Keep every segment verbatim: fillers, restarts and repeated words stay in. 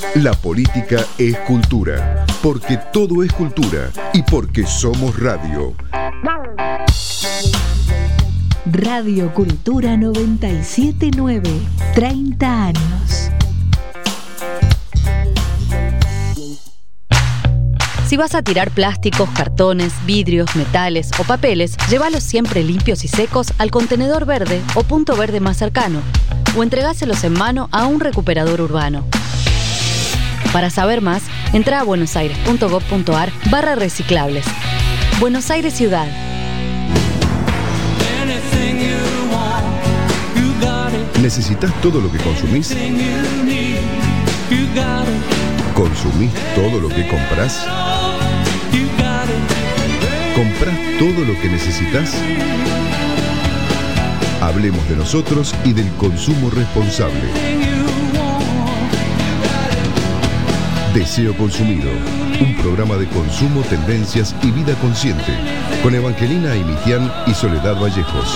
La política es cultura, porque todo es cultura y porque somos radio. Radio Cultura noventa y siete punto nueve, treinta años. Si vas a tirar plásticos, cartones, vidrios, metales o papeles, llévalos siempre limpios y secos al contenedor verde o punto verde más cercano, o entregáselos en mano a un recuperador urbano. Para saber más, entra a buenosaires.gov.ar barra reciclables. Buenos Aires Ciudad. ¿Necesitas todo lo que consumís? ¿Consumís todo lo que comprás? ¿Comprás todo lo que necesitas? Hablemos de nosotros y del consumo responsable. Deseo Consumido, un programa de consumo, tendencias y vida consciente, con Evangelina Aimitián y Soledad Vallejos.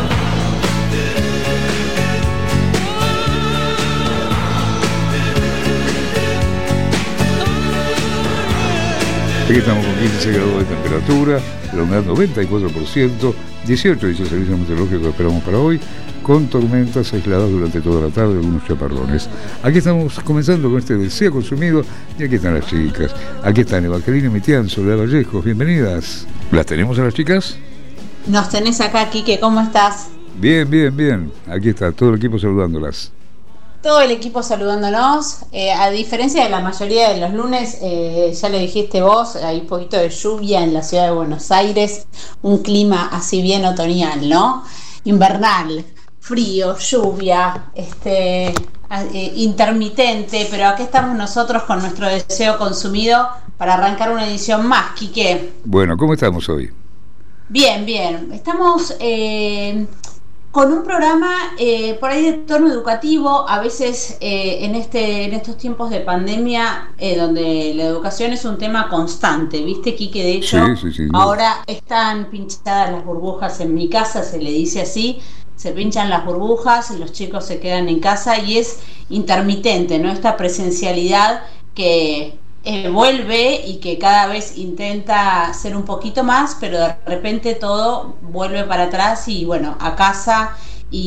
Aquí estamos con quince grados de temperatura, la humedad noventa y cuatro por ciento, dieciocho dice el servicio meteorológico que esperamos para hoy, con tormentas aisladas durante toda la tarde, algunos chaparrones. Aquí estamos comenzando con este Deseo Consumido y aquí están las chicas. Aquí están Evangelina Aimitián, Soledad Vallejos, bienvenidas. ¿Las tenemos a las chicas? Nos tenés acá, Quique, ¿cómo estás? Bien, bien, bien. Aquí está todo el equipo saludándolas. Todo el equipo saludándonos, eh, a diferencia de la mayoría de los lunes, eh, ya le dijiste vos, hay un poquito de lluvia en la ciudad de Buenos Aires, un clima así bien otoñal, ¿no? Invernal, frío, lluvia, este, eh, intermitente, pero aquí estamos nosotros con nuestro Deseo Consumido para arrancar una edición más, Quique. Bueno, ¿cómo estamos hoy? Bien, bien, estamos... Eh, con un programa eh, por ahí de tono educativo, a veces eh, en este en estos tiempos de pandemia, eh, donde la educación es un tema constante, ¿viste, Quique? De hecho, sí, sí, sí. Ahora están pinchadas las burbujas en mi casa, se le dice así, se pinchan las burbujas y los chicos se quedan en casa y es intermitente, ¿no? Esta presencialidad que... Eh, vuelve y que cada vez intenta ser un poquito más, pero de repente todo vuelve para atrás y bueno, a casa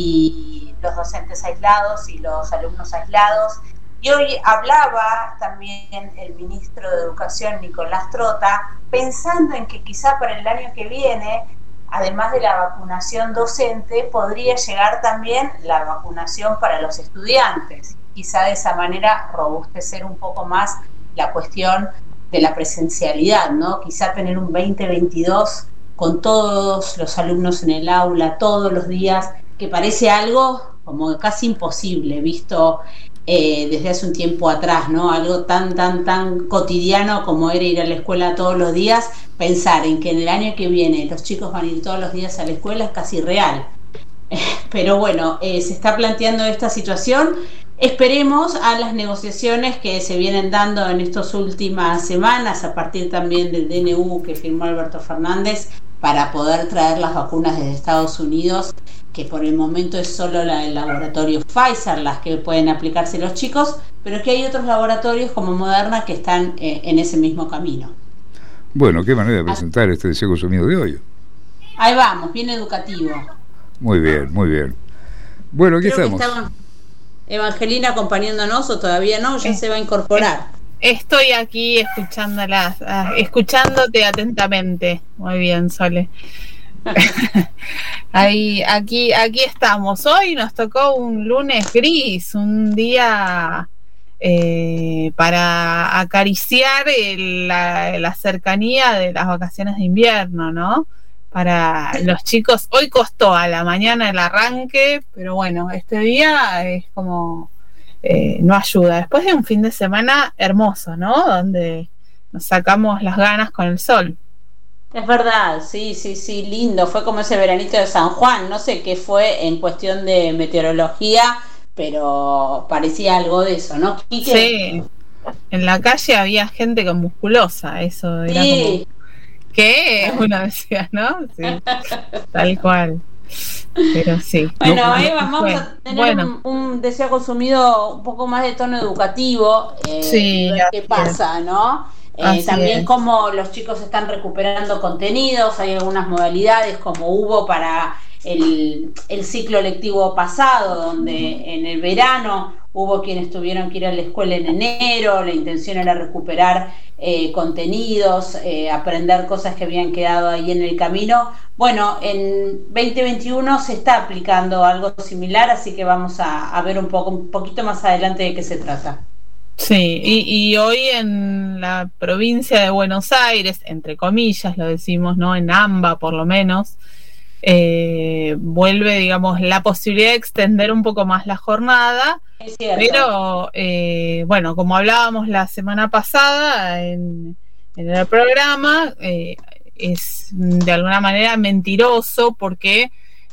y los docentes aislados y los alumnos aislados. Y hoy hablaba también el ministro de Educación, Nicolás Trota, pensando en que quizá para el año que viene, además de la vacunación docente, podría llegar también la vacunación para los estudiantes. Quizá de esa manera robustecer un poco más la cuestión de la presencialidad, ¿no? Quizá tener un veinte veintidós con todos los alumnos en el aula, todos los días, que parece algo como casi imposible, visto eh, desde hace un tiempo atrás, ¿no? Algo tan, tan, tan cotidiano como era ir a la escuela todos los días, pensar en que en el año que viene los chicos van a ir todos los días a la escuela es casi real. Pero bueno, eh, se está planteando esta situación. Esperemos a las negociaciones que se vienen dando en estas últimas semanas, a partir también del D N U que firmó Alberto Fernández, para poder traer las vacunas desde Estados Unidos, que por el momento es solo la del laboratorio Pfizer las que pueden aplicarse los chicos, pero que hay otros laboratorios como Moderna que están eh, en ese mismo camino. Bueno, qué manera de presentar este Deseo Consumido de hoy. Ahí vamos, bien educativo. Muy bien, muy bien. Bueno, aquí Creo estamos. Evangelina acompañándonos, o todavía no, ya es, se va a incorporar. Es, estoy aquí escuchándolas, uh, escuchándote atentamente. Muy bien, Sole. Ahí, aquí, aquí estamos. Hoy nos tocó un lunes gris, un día eh, para acariciar el, la, la cercanía de las vacaciones de invierno, ¿no? Para los chicos, hoy costó a la mañana el arranque, pero bueno, este día es como eh, no ayuda. Después de un fin de semana hermoso, ¿no? Donde nos sacamos las ganas con el sol. Es verdad, sí, sí, sí, lindo. Fue como ese veranito de San Juan, no sé qué fue en cuestión de meteorología, pero parecía algo de eso, ¿no, Quique? Sí, en la calle había gente con musculosa, eso era sí. como... ¿Qué? Uno decía, ¿no? Sí, tal cual. Pero sí. Bueno, no, ahí vamos bueno, a tener bueno. un, un deseo consumido un poco más de tono educativo, eh, Sí, y ver qué pasa, ¿no? Eh, también es. Cómo los chicos están recuperando contenidos, hay algunas modalidades como hubo para el, el ciclo lectivo pasado, donde en el verano hubo quienes tuvieron que ir a la escuela en enero, la intención era recuperar eh, contenidos, eh, aprender cosas que habían quedado ahí en el camino. Bueno, en veinte veintiuno se está aplicando algo similar, así que vamos a, a ver un poco, un poquito más adelante de qué se trata. Sí, y, y hoy en la provincia de Buenos Aires, entre comillas lo decimos, ¿no? En AMBA por lo menos, eh, vuelve, digamos, la posibilidad de extender un poco más la jornada. Es cierto. Pero, eh, bueno, como hablábamos la semana pasada en, en el programa, eh, es de alguna manera mentiroso porque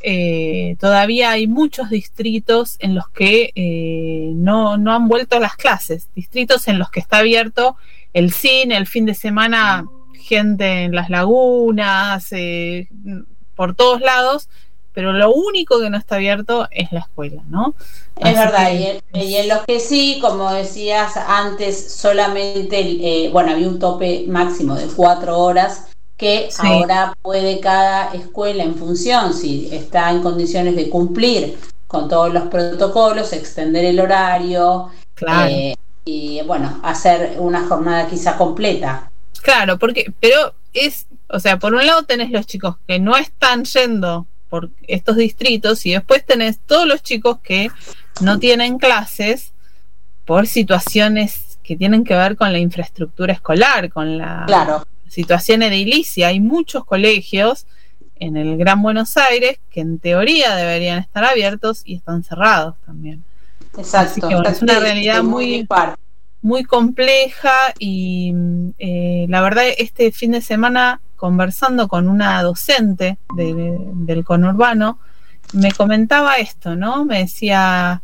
eh, todavía hay muchos distritos en los que eh, no, no han vuelto a las clases, distritos en los que está abierto el cine, el fin de semana, gente en las lagunas, eh, por todos lados, pero lo único que no está abierto es la escuela, ¿no? Es Así verdad, que, y, en, y en los que sí, como decías antes, solamente, eh, bueno, había un tope máximo de cuatro horas, que sí. Ahora puede cada escuela, en función, si está en condiciones de cumplir con todos los protocolos, extender el horario, Claro. eh, y bueno, hacer una jornada quizá completa. Claro, porque, pero es, o sea, por un lado tenés los chicos que no están yendo por estos distritos y después tenés todos los chicos que no tienen clases por situaciones que tienen que ver con la infraestructura escolar, con la Claro. situación edilicia. Hay muchos colegios en el Gran Buenos Aires que en teoría deberían estar abiertos y están cerrados también. Exacto. Así que, bueno, es una realidad muy, dispar. muy compleja y eh, la verdad este fin de semana conversando con una docente de, del conurbano me comentaba esto, ¿no? Me decía,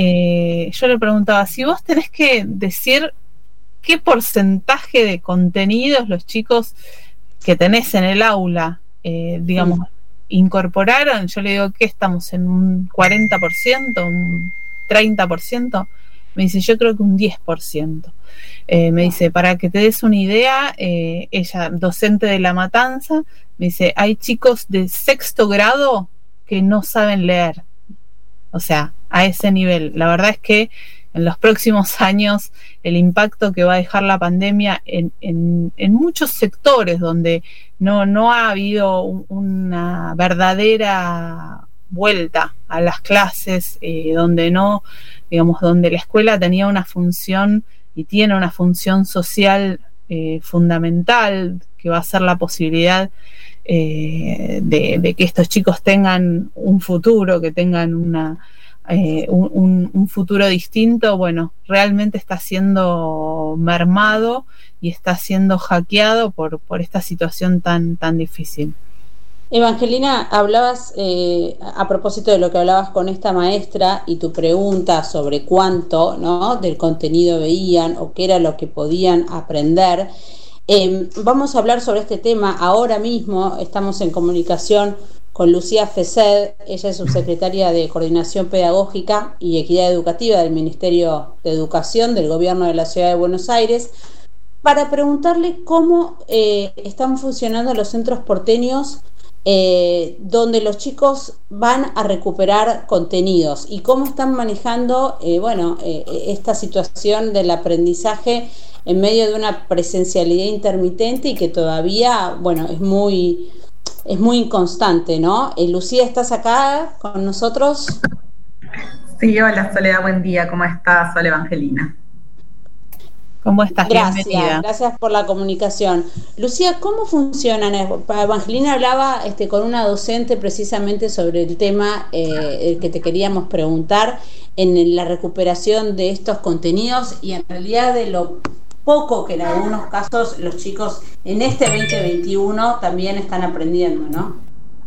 eh, yo le preguntaba, si vos tenés que decir qué porcentaje de contenidos los chicos que tenés en el aula, eh, digamos, mm. incorporaron, yo le digo que estamos en un cuarenta por ciento, un treinta por ciento, me dice, yo creo que un diez por ciento. Eh, me dice, para que te des una idea, eh, ella, docente de La Matanza, me dice, hay chicos de sexto grado que no saben leer. O sea, a ese nivel. La verdad es que en los próximos años el impacto que va a dejar la pandemia en, en, en muchos sectores donde no, no ha habido un, una verdadera vuelta a las clases, eh, donde no, digamos, donde la escuela tenía una función y tiene una función social eh, fundamental, que va a ser la posibilidad eh, de, de que estos chicos tengan un futuro, que tengan una eh, un, un futuro distinto. Bueno, realmente está siendo mermado y está siendo hackeado por, por esta situación tan, tan difícil. Evangelina, hablabas eh, a propósito de lo que hablabas con esta maestra y tu pregunta sobre cuánto, ¿no?, del contenido veían o qué era lo que podían aprender. Eh, vamos a hablar sobre este tema ahora mismo. Estamos en comunicación con Lucía Fesed, ella es subsecretaria de Coordinación Pedagógica y Equidad Educativa del Ministerio de Educación del Gobierno de la Ciudad de Buenos Aires, para preguntarle cómo eh, están funcionando los centros porteños Eh, donde los chicos van a recuperar contenidos y cómo están manejando eh, bueno, eh, esta situación del aprendizaje en medio de una presencialidad intermitente y que todavía, bueno, es muy, es muy inconstante, ¿no? Eh, Lucía, ¿estás acá con nosotros? Sí, hola Soledad, buen día, ¿cómo estás? Hola Evangelina. ¿Cómo estás? Gracias, Bienvenida. Gracias por la comunicación. Lucía, ¿cómo funcionan? Evangelina hablaba este, con una docente precisamente sobre el tema eh, que te queríamos preguntar en la recuperación de estos contenidos y en realidad de lo poco que en algunos casos los chicos en este veinte veintiuno también están aprendiendo, ¿no?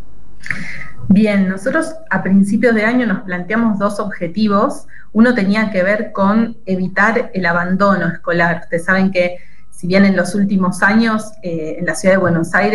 Bien, nosotros a principios de año nos planteamos dos objetivos. Uno tenía que ver con evitar el abandono escolar. Ustedes saben que si bien en los últimos años eh, en la ciudad de Buenos Aires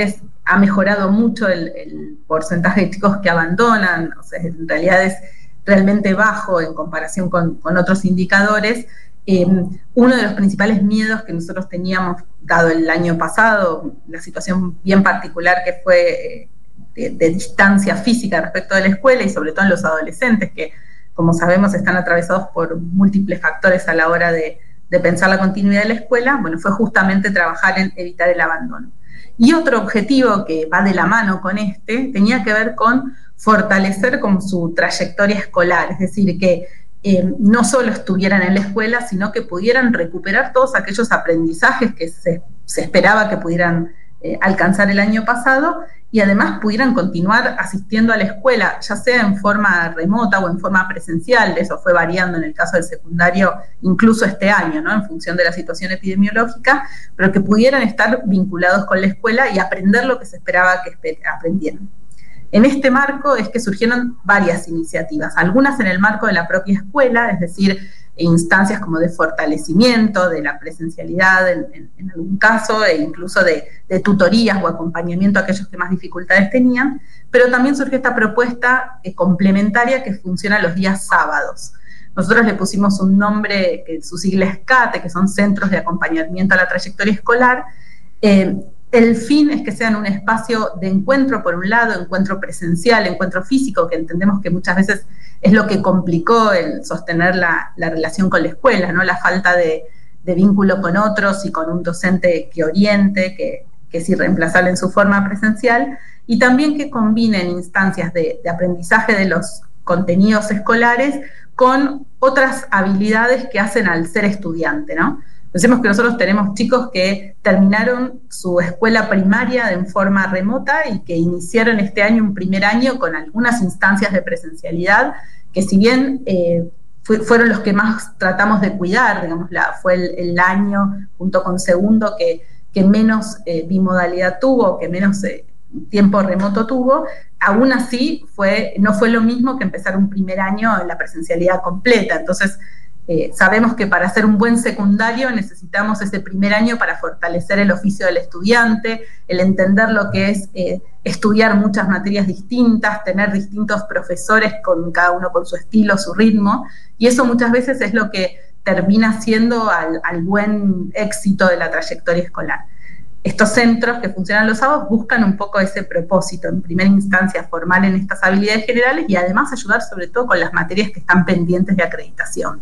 ha mejorado mucho el, el porcentaje de chicos que abandonan, o sea, en realidad es realmente bajo en comparación con, con otros indicadores. Eh, uno de los principales miedos que nosotros teníamos, dado el año pasado, la situación bien particular que fue eh, de, de distancia física respecto de la escuela, y sobre todo en los adolescentes, que como sabemos están atravesados por múltiples factores a la hora de, de pensar la continuidad de la escuela, bueno, fue justamente trabajar en evitar el abandono. Y otro objetivo que va de la mano con este, tenía que ver con fortalecer como su trayectoria escolar, es decir, que eh, no solo estuvieran en la escuela, sino que pudieran recuperar todos aquellos aprendizajes que se, se esperaba que pudieran eh, alcanzar el año pasado, y además pudieran continuar asistiendo a la escuela, ya sea en forma remota o en forma presencial. Eso fue variando en el caso del secundario, incluso este año, ¿no?, en función de la situación epidemiológica, pero que pudieran estar vinculados con la escuela y aprender lo que se esperaba que aprendieran. En este marco es que surgieron varias iniciativas, algunas en el marco de la propia escuela, es decir, instancias como de fortalecimiento de la presencialidad en, en, en algún caso, e incluso de, de tutorías o acompañamiento a aquellos que más dificultades tenían, pero también surgió esta propuesta eh, complementaria que funciona los días sábados. Nosotros le pusimos un nombre, que su sigla es CATE, que son Centros de Acompañamiento a la Trayectoria Escolar. Eh, el fin es que sean un espacio de encuentro, por un lado, encuentro presencial, encuentro físico, que entendemos que muchas veces es lo que complicó el sostener la, la relación con la escuela, ¿no? La falta de, de vínculo con otros y con un docente que oriente, que, que es irreemplazable en su forma presencial, y también que combinen instancias de, de aprendizaje de los contenidos escolares con otras habilidades que hacen al ser estudiante, ¿no? Pensemos que nosotros tenemos chicos que terminaron su escuela primaria en forma remota y que iniciaron este año un primer año con algunas instancias de presencialidad que, si bien eh, fue, fueron los que más tratamos de cuidar, digamos, la, fue el, el año junto con segundo que, que menos eh, bimodalidad tuvo, que menos eh, tiempo remoto tuvo, aún así fue, no fue lo mismo que empezar un primer año en la presencialidad completa. Entonces, Eh, sabemos que para hacer un buen secundario necesitamos ese primer año para fortalecer el oficio del estudiante, el entender lo que es eh, estudiar muchas materias distintas, tener distintos profesores con cada uno con su estilo, su ritmo, y eso muchas veces es lo que termina siendo al, al buen éxito de la trayectoria escolar. Estos centros que funcionan los sábados buscan un poco ese propósito, en primera instancia formar en estas habilidades generales y además ayudar sobre todo con las materias que están pendientes de acreditación.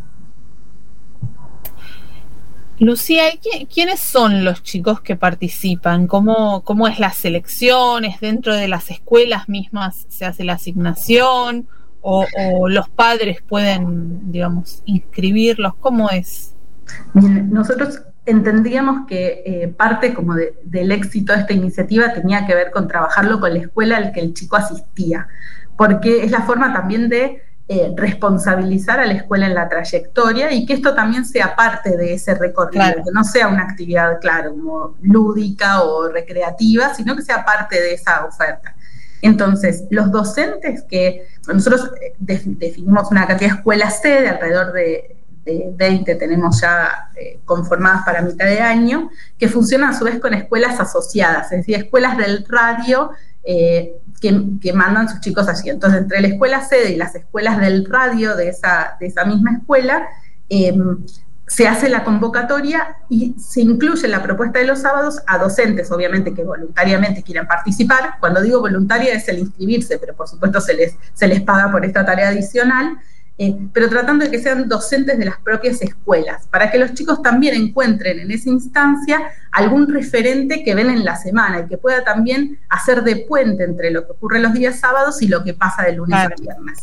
Lucía, ¿quiénes son los chicos que participan? ¿Cómo, cómo es las selecciones? ¿Dentro de las escuelas mismas se hace la asignación? ¿O, o los padres pueden, digamos, inscribirlos? ¿Cómo es? Bien, nosotros entendíamos que eh, parte como de, del éxito de esta iniciativa tenía que ver con trabajarlo con la escuela al que el chico asistía, porque es la forma también de Eh, responsabilizar a la escuela en la trayectoria y que esto también sea parte de ese recorrido, claro. Que no sea una actividad, claro, como lúdica o recreativa, sino que sea parte de esa oferta. Entonces, los docentes que nosotros de, definimos una cantidad de escuelas sede, alrededor de, de veinte tenemos ya eh, conformadas para mitad de año, que funcionan a su vez con escuelas asociadas, es decir, escuelas del radio eh, Que, que mandan sus chicos allí. Entonces, entre la escuela sede y las escuelas del radio de esa, de esa misma escuela, eh, se hace la convocatoria y se incluye en la propuesta de los sábados a docentes, obviamente, que voluntariamente quieran participar. Cuando digo voluntaria es el inscribirse, pero por supuesto se les, se les paga por esta tarea adicional, eh, pero tratando de que sean docentes de las propias escuelas, para que los chicos también encuentren en esa instancia algún referente que ven en la semana y que pueda también hacer de puente entre lo que ocurre los días sábados y lo que pasa de lunes claro. a viernes.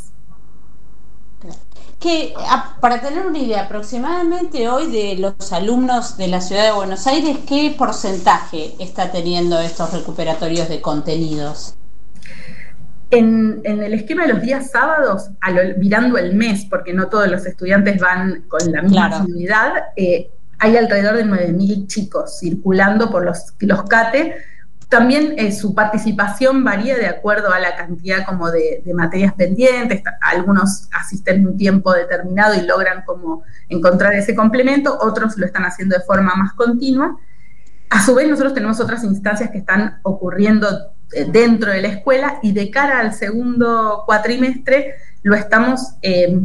Que, para tener una idea, aproximadamente hoy de los alumnos de la ciudad de Buenos Aires, ¿qué porcentaje está teniendo estos recuperatorios de contenidos? En, en el esquema de los días sábados, a lo, mirando el mes, porque no todos los estudiantes van con la misma claro. asiduidad, eh, hay alrededor de nueve mil chicos circulando por los, los CATE. También eh, su participación varía de acuerdo a la cantidad como de, de materias pendientes. Algunos asisten un tiempo determinado y logran como encontrar ese complemento, otros lo están haciendo de forma más continua. A su vez, nosotros tenemos otras instancias que están ocurriendo dentro de la escuela, y de cara al segundo cuatrimestre lo estamos eh,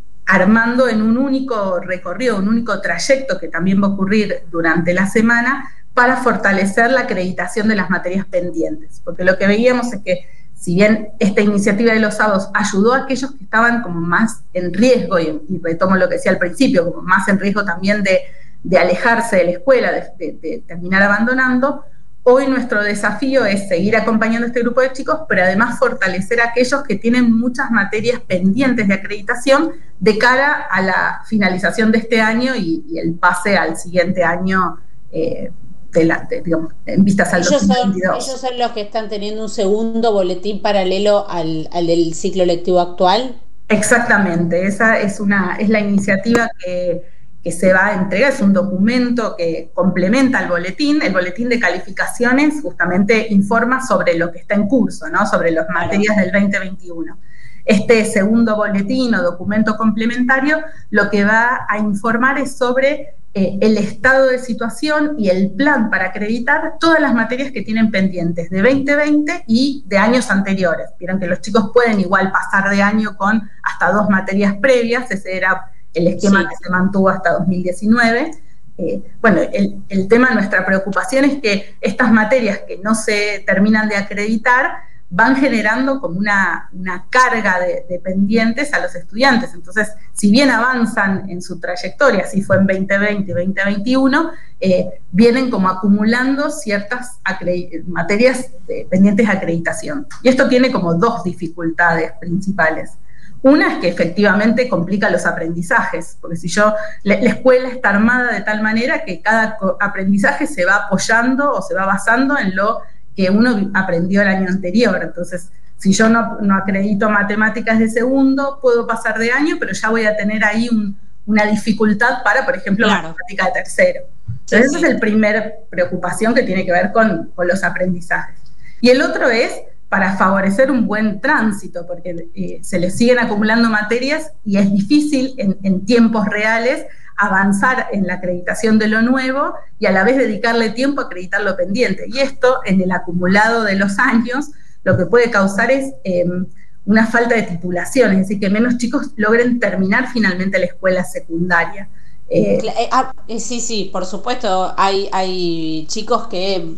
armando en un único recorrido, un único trayecto que también va a ocurrir durante la semana para fortalecer la acreditación de las materias pendientes. Porque lo que veíamos es que, si bien esta iniciativa de los sábados ayudó a aquellos que estaban como más en riesgo, y, y retomo lo que decía al principio, como más en riesgo también de, de alejarse de la escuela, de, de, de terminar abandonando, hoy nuestro desafío es seguir acompañando a este grupo de chicos, pero además fortalecer a aquellos que tienen muchas materias pendientes de acreditación de cara a la finalización de este año y, y el pase al siguiente año, eh, de la, de, digamos, en vistas al ellos dos mil veintidós. Son, ellos son los que están teniendo un segundo boletín paralelo al, al del ciclo lectivo actual. Exactamente, esa es, una, es la iniciativa que... que se va a entregar, es un documento que complementa al boletín. El boletín de calificaciones justamente informa sobre lo que está en curso, ¿no? Sobre las materias del veinte veintiuno. Este segundo boletín o documento complementario lo que va a informar es sobre eh, el estado de situación y el plan para acreditar todas las materias que tienen pendientes de veinte veinte y de años anteriores. Vieron que los chicos pueden igual pasar de año con hasta dos materias previas, ese era el esquema sí. que se mantuvo hasta dos mil diecinueve. Eh, bueno, el, el tema, nuestra preocupación es que estas materias que no se terminan de acreditar van generando como una, una carga de, de pendientes a los estudiantes. Entonces, si bien avanzan en su trayectoria, así fue en veinte veinte y veinte veintiuno, eh, vienen como acumulando ciertas materias de, pendientes de acreditación. Y esto tiene como dos dificultades principales. Una es que efectivamente complica los aprendizajes, porque si yo, la, la escuela está armada de tal manera que cada aprendizaje se va apoyando o se va basando en lo que uno aprendió el año anterior. Entonces, si yo no, no acredito matemáticas de segundo, puedo pasar de año, pero ya voy a tener ahí un, una dificultad para, por ejemplo, claro. matemática de tercero. Entonces, sí, esa sí. es la primera preocupación que tiene que ver con, con los aprendizajes. Y el otro es para favorecer un buen tránsito, porque eh, se les siguen acumulando materias y es difícil en, en tiempos reales avanzar en la acreditación de lo nuevo y a la vez dedicarle tiempo a acreditar lo pendiente. Y esto, en el acumulado de los años, lo que puede causar es eh, una falta de titulación, es decir, que menos chicos logren terminar finalmente la escuela secundaria. Eh, ah, sí, sí, por supuesto, hay, hay chicos que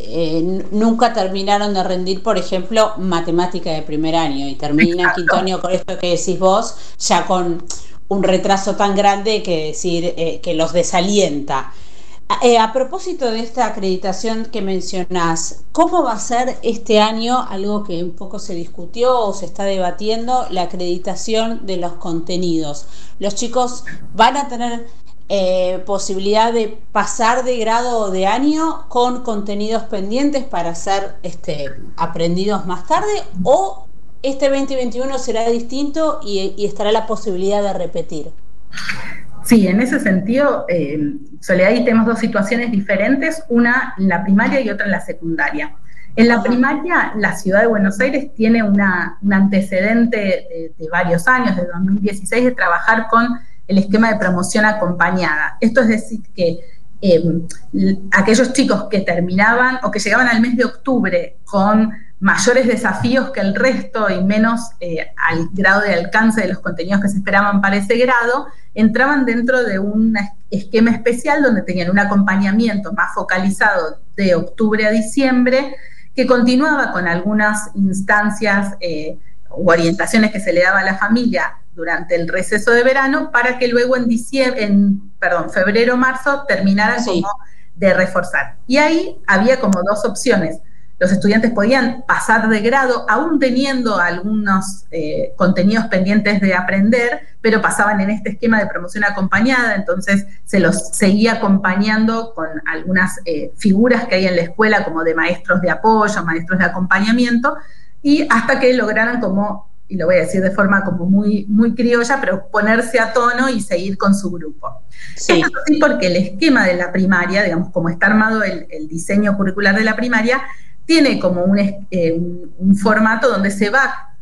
eh, nunca terminaron de rendir, por ejemplo, matemática de primer año y terminan exacto. quinto año con esto que decís vos, ya con un retraso tan grande que decir eh, que los desalienta. Eh, a propósito de esta acreditación que mencionás, ¿cómo va a ser este año, algo que un poco se discutió o se está debatiendo, la acreditación de los contenidos? ¿Los chicos van a tener eh, posibilidad de pasar de grado o de año con contenidos pendientes para ser este, aprendidos más tarde, o este veinte veintiuno será distinto y, y estará la posibilidad de repetir? Sí, en ese sentido, eh, Soledad, ahí tenemos dos situaciones diferentes, una en la primaria y otra en la secundaria. En la primaria, la ciudad de Buenos Aires tiene una, un antecedente de, de varios años, de dos mil dieciséis, de trabajar con el esquema de promoción acompañada. Esto es decir que eh, aquellos chicos que terminaban o que llegaban al mes de octubre con mayores desafíos que el resto y menos eh, al grado de alcance de los contenidos que se esperaban para ese grado, entraban dentro de un esquema especial donde tenían un acompañamiento más focalizado de octubre a diciembre, que continuaba con algunas instancias eh, u orientaciones que se le daba a la familia durante el receso de verano, para que luego en diciembre, en, perdón, febrero, marzo, terminaran sí. como de reforzar. Y ahí había como dos opciones. Los estudiantes podían pasar de grado, aún teniendo algunos eh, contenidos pendientes de aprender, pero pasaban en este esquema de promoción acompañada, entonces se los seguía acompañando con algunas eh, figuras que hay en la escuela, como de maestros de apoyo, maestros de acompañamiento, y hasta que lograran como, y lo voy a decir de forma como muy, muy criolla, pero ponerse a tono y seguir con su grupo. Sí. Esto es así porque el esquema de la primaria, digamos, como está armado el, el diseño curricular de la primaria, tiene como un, eh, un formato donde se va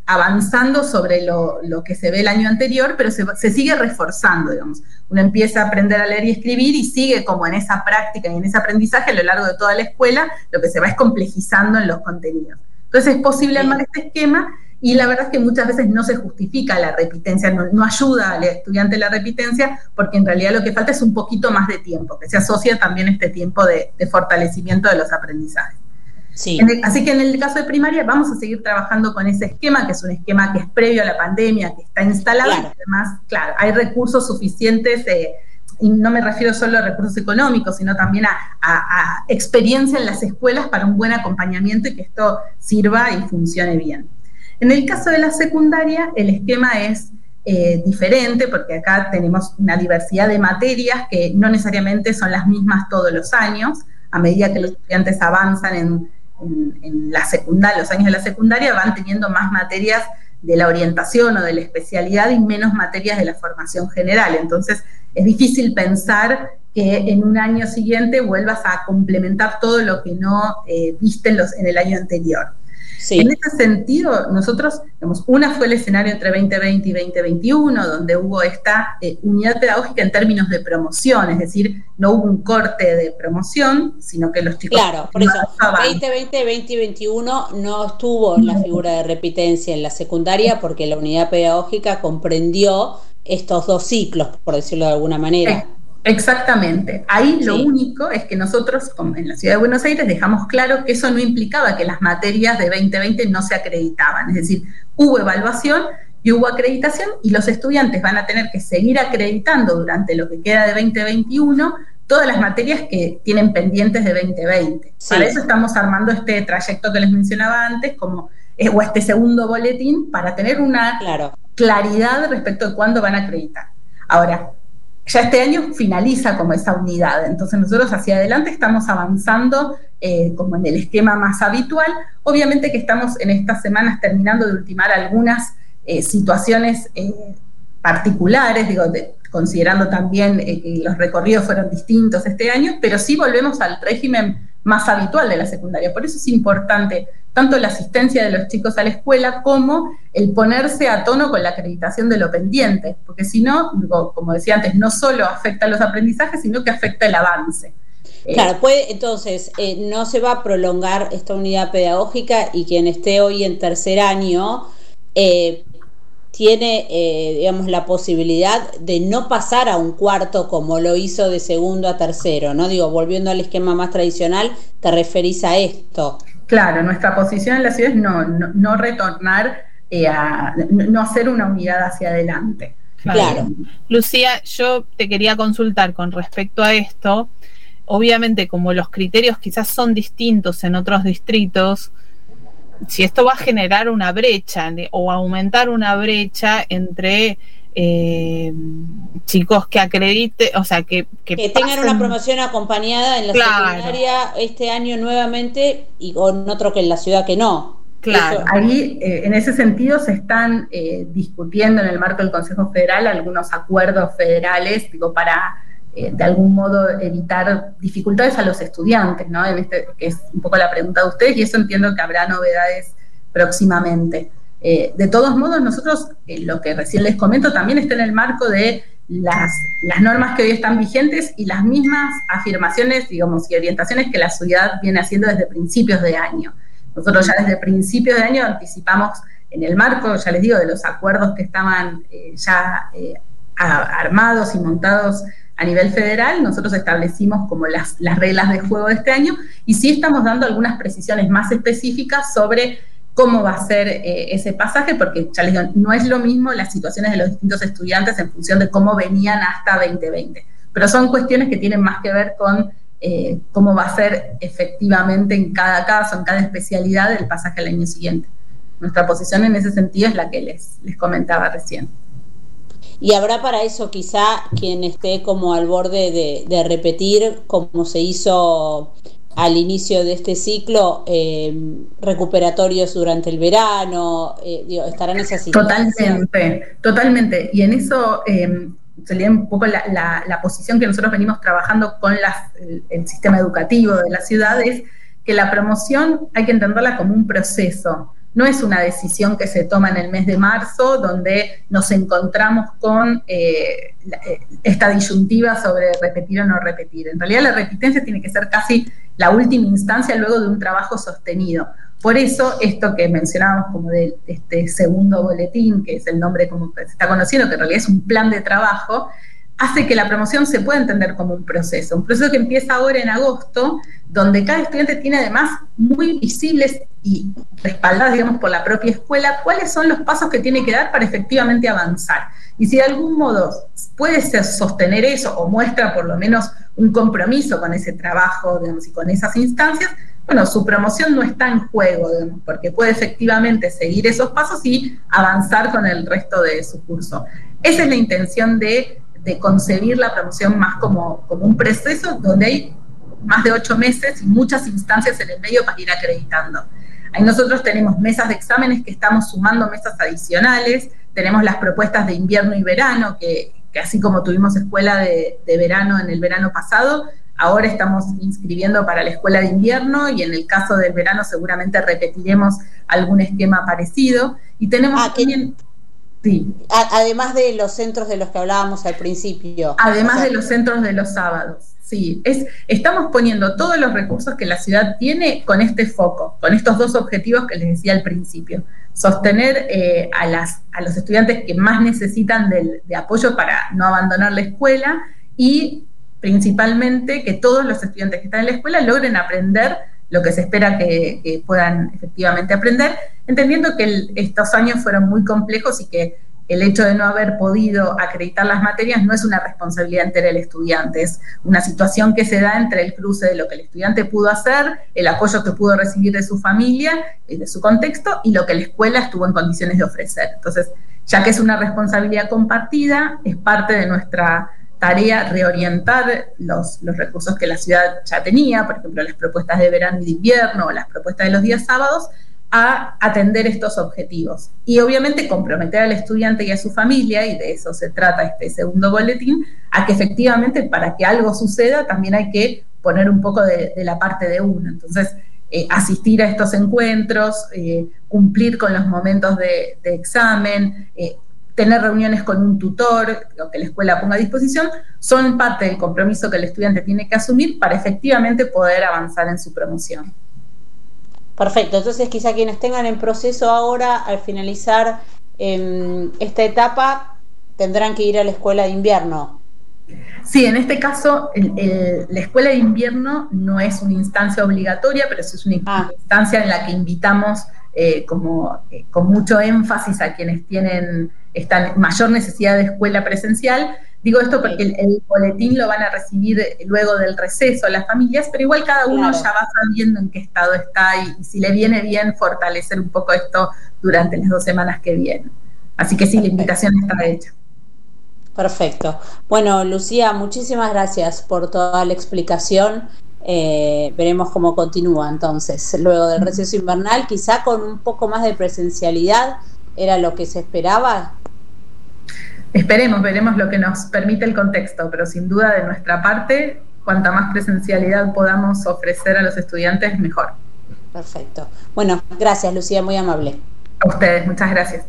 avanzando sobre lo, lo que se ve el año anterior, pero se, se sigue reforzando, digamos. Uno empieza a aprender a leer y escribir y sigue como en esa práctica y en ese aprendizaje a lo largo de toda la escuela, lo que se va es complejizando en los contenidos. Entonces es posible armar este esquema, y la verdad es que muchas veces no se justifica la repitencia, no, no ayuda al estudiante la repitencia, porque en realidad lo que falta es un poquito más de tiempo, que se asocia también este tiempo de, de fortalecimiento de los aprendizajes. Sí. En el, así que en el caso de primaria vamos a seguir trabajando con ese esquema, que es un esquema que es previo a la pandemia, que está instalado, claro. Y además, claro, hay recursos suficientes, eh, y no me refiero solo a recursos económicos, sino también a, a, a experiencia en las escuelas para un buen acompañamiento y que esto sirva y funcione bien. En el caso de la secundaria, el esquema es eh, diferente, porque acá tenemos una diversidad de materias que no necesariamente son las mismas todos los años. A medida que los estudiantes avanzan en, en, en la secundaria, los años de la secundaria, van teniendo más materias de la orientación o de la especialidad y menos materias de la formación general. Entonces, es difícil pensar que en un año siguiente vuelvas a complementar todo lo que no eh, viste en, los, en el año anterior. Sí. En ese sentido, nosotros, digamos, una fue el escenario entre veinte veinte y veinte veintiuno, donde hubo esta eh, unidad pedagógica en términos de promoción, es decir, no hubo un corte de promoción, sino que los chicos... Claro, por eso, veinte veinte, veinte veintiuno no estuvo en la figura de repitencia en la secundaria, porque la unidad pedagógica comprendió estos dos ciclos, por decirlo de alguna manera. Sí. Exactamente. Ahí lo sí. único es que nosotros, como en la Ciudad de Buenos Aires, dejamos claro que eso no implicaba que las materias de veinte veinte no se acreditaban. Es decir, hubo evaluación y hubo acreditación, y los estudiantes van a tener que seguir acreditando durante lo que queda de veinte veintiuno todas las materias que tienen pendientes de veinte veinte. Sí. Para eso estamos armando este trayecto que les mencionaba antes, como, eh, o este segundo boletín, para tener una claro. claridad respecto de cuándo van a acreditar. Ahora, ya este año finaliza como esa unidad, entonces nosotros hacia adelante estamos avanzando eh, como en el esquema más habitual. Obviamente que estamos en estas semanas terminando de ultimar algunas eh, situaciones eh, particulares, digo, de, considerando también eh, que los recorridos fueron distintos este año, pero sí volvemos al régimen más habitual de la secundaria. Por eso es importante tanto la asistencia de los chicos a la escuela como el ponerse a tono con la acreditación de lo pendiente, porque si no, como decía antes, no solo afecta los aprendizajes, sino que afecta el avance. Claro, puede, entonces, eh, no se va a prolongar esta unidad pedagógica, y quien esté hoy en tercer año eh, tiene, eh, digamos, la posibilidad de no pasar a un cuarto como lo hizo de segundo a tercero, ¿no? Digo, volviendo al esquema más tradicional, ¿te referís a esto? Claro, nuestra posición en la ciudad es no, no, no retornar, eh, a, no, no hacer una unidad hacia adelante. Claro. claro. Lucía, yo te quería consultar con respecto a esto. Obviamente, como los criterios quizás son distintos en otros distritos, si esto va a generar una brecha o aumentar una brecha entre eh, chicos que acrediten, o sea, que, que, que tengan una promoción acompañada en la claro. secundaria este año nuevamente, y con otro que en la ciudad que no. Claro, Eso. ahí eh, en ese sentido se están eh, discutiendo en el marco del Consejo Federal algunos acuerdos federales, digo, para eh, de algún modo evitar dificultades a los estudiantes, ¿no? En este, que es un poco la pregunta de ustedes, y eso entiendo que habrá novedades próximamente. Eh, de todos modos, nosotros, eh, lo que recién les comento, también está en el marco de las, las normas que hoy están vigentes y las mismas afirmaciones, digamos, y orientaciones que la ciudad viene haciendo desde principios de año. Nosotros ya desde principios de año anticipamos, en el marco, ya les digo, de los acuerdos que estaban eh, ya eh, a, armados y montados a nivel federal, nosotros establecimos como las, las reglas de juego de este año, y sí estamos dando algunas precisiones más específicas sobre cómo va a ser eh, ese pasaje, porque ya les digo, no es lo mismo las situaciones de los distintos estudiantes en función de cómo venían hasta veinte veinte, pero son cuestiones que tienen más que ver con eh, cómo va a ser efectivamente en cada caso, en cada especialidad, el pasaje al año siguiente. Nuestra posición en ese sentido es la que les, les comentaba recién. Y habrá para eso quizá quien esté como al borde de, de repetir, como se hizo al inicio de este ciclo, eh, recuperatorios durante el verano, eh, digo, estarán esas situaciones. Totalmente, totalmente. Y en eso eh, sería un poco la, la, la posición que nosotros venimos trabajando con las, el, el sistema educativo de la ciudad, es que la promoción hay que entenderla como un proceso. no es una decisión que se toma en el mes de marzo, donde nos encontramos con eh, esta disyuntiva sobre repetir o no repetir. En realidad la repitencia tiene que ser casi la última instancia luego de un trabajo sostenido. Por eso, esto que mencionábamos como de este segundo boletín, que es el nombre como se está conociendo, que en realidad es un plan de trabajo, hace que la promoción se pueda entender como un proceso, un proceso que empieza ahora en agosto, donde cada estudiante tiene además muy visibles y respaldadas, digamos, por la propia escuela, cuáles son los pasos que tiene que dar para efectivamente avanzar. Y si de algún modo puede sostener eso, o muestra por lo menos un compromiso con ese trabajo, digamos, y con esas instancias, bueno, su promoción no está en juego, digamos, porque puede efectivamente seguir esos pasos y avanzar con el resto de su curso. Esa es la intención de de concebir la promoción más como, como un proceso donde hay más de ocho meses y muchas instancias en el medio para ir acreditando. Ahí nosotros tenemos mesas de exámenes que estamos sumando mesas adicionales, tenemos las propuestas de invierno y verano, que, que así como tuvimos escuela de, de verano en el verano pasado, ahora estamos inscribiendo para la escuela de invierno y en el caso del verano seguramente repetiremos algún esquema parecido. Y tenemos ah, también... Sí. Además de los centros de los que hablábamos al principio. Además o sea, de los centros de los sábados, sí. Es, estamos poniendo todos los recursos que la ciudad tiene con este foco, con estos dos objetivos que les decía al principio. Sostener eh, a, las, a los estudiantes que más necesitan del, de apoyo para no abandonar la escuela y principalmente que todos los estudiantes que están en la escuela logren aprender lo que se espera que, que puedan efectivamente aprender, entendiendo que el, estos años fueron muy complejos y que el hecho de no haber podido acreditar las materias no es una responsabilidad entera del estudiante, es una situación que se da entre el cruce de lo que el estudiante pudo hacer, el apoyo que pudo recibir de su familia, de su contexto, y lo que la escuela estuvo en condiciones de ofrecer. Entonces, ya que es una responsabilidad compartida, es parte de nuestra tarea reorientar los, los recursos que la ciudad ya tenía, por ejemplo, las propuestas de verano y de invierno, o las propuestas de los días sábados, a atender estos objetivos. Y obviamente comprometer al estudiante y a su familia, y de eso se trata este segundo boletín, a que efectivamente para que algo suceda también hay que poner un poco de, de la parte de uno. Entonces, eh, asistir a estos encuentros, eh, cumplir con los momentos de, de examen, eh, tener reuniones con un tutor, lo que la escuela ponga a disposición, son parte del compromiso que el estudiante tiene que asumir para efectivamente poder avanzar en su promoción. Perfecto, entonces quizá quienes tengan en proceso ahora, al finalizar eh, esta etapa, tendrán que ir a la escuela de invierno. Sí, en este caso, el, el, la escuela de invierno no es una instancia obligatoria, pero sí es una ah. instancia en la que invitamos eh, como, eh, con mucho énfasis a quienes tienen esta mayor necesidad de escuela presencial. Digo esto porque el, el boletín lo van a recibir luego del receso las familias, pero igual cada uno claro. ya va sabiendo en qué estado está y, y si le viene bien fortalecer un poco esto durante las dos semanas que vienen. Así que sí, Perfecto. La invitación está hecha. Perfecto. Bueno, Lucía, muchísimas gracias por toda la explicación. Eh, veremos cómo continúa entonces. Luego del receso invernal, quizá con un poco más de presencialidad, ¿era lo que se esperaba? Esperemos, veremos lo que nos permite el contexto, pero sin duda de nuestra parte, cuanta más presencialidad podamos ofrecer a los estudiantes, mejor. Perfecto. Bueno, gracias, Lucía, muy amable. A ustedes, muchas gracias.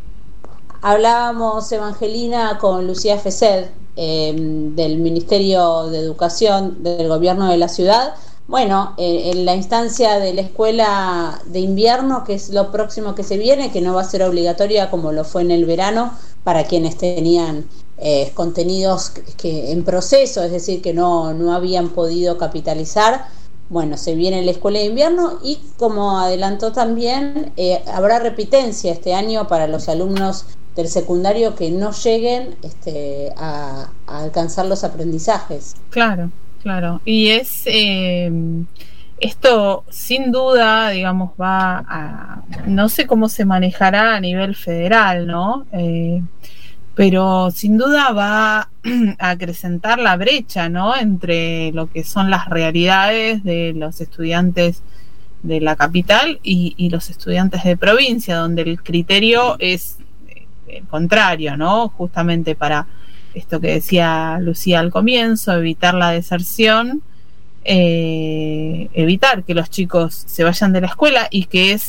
Hablábamos, Evangelina, con Lucía Fesed, eh, del Ministerio de Educación del Gobierno de la Ciudad. Bueno, eh, en la instancia de la escuela de invierno, que es lo próximo que se viene, que no va a ser obligatoria como lo fue en el verano, para quienes tenían eh, contenidos que, que en proceso, es decir, que no, no habían podido capitalizar. Bueno, se viene la escuela de invierno y, como adelantó también, eh, habrá repitencia este año para los alumnos del secundario que no lleguen este, a, a alcanzar los aprendizajes. Claro, claro. Y es eh, esto, sin duda, digamos, va a... No sé cómo se manejará a nivel federal, ¿no? Eh, pero sin duda va a acrecentar la brecha, ¿no?, entre lo que son las realidades de los estudiantes de la capital y, y los estudiantes de provincia, donde el criterio es el contrario, ¿no? Justamente para esto que decía Lucía al comienzo, evitar la deserción, eh, evitar que los chicos se vayan de la escuela, y que es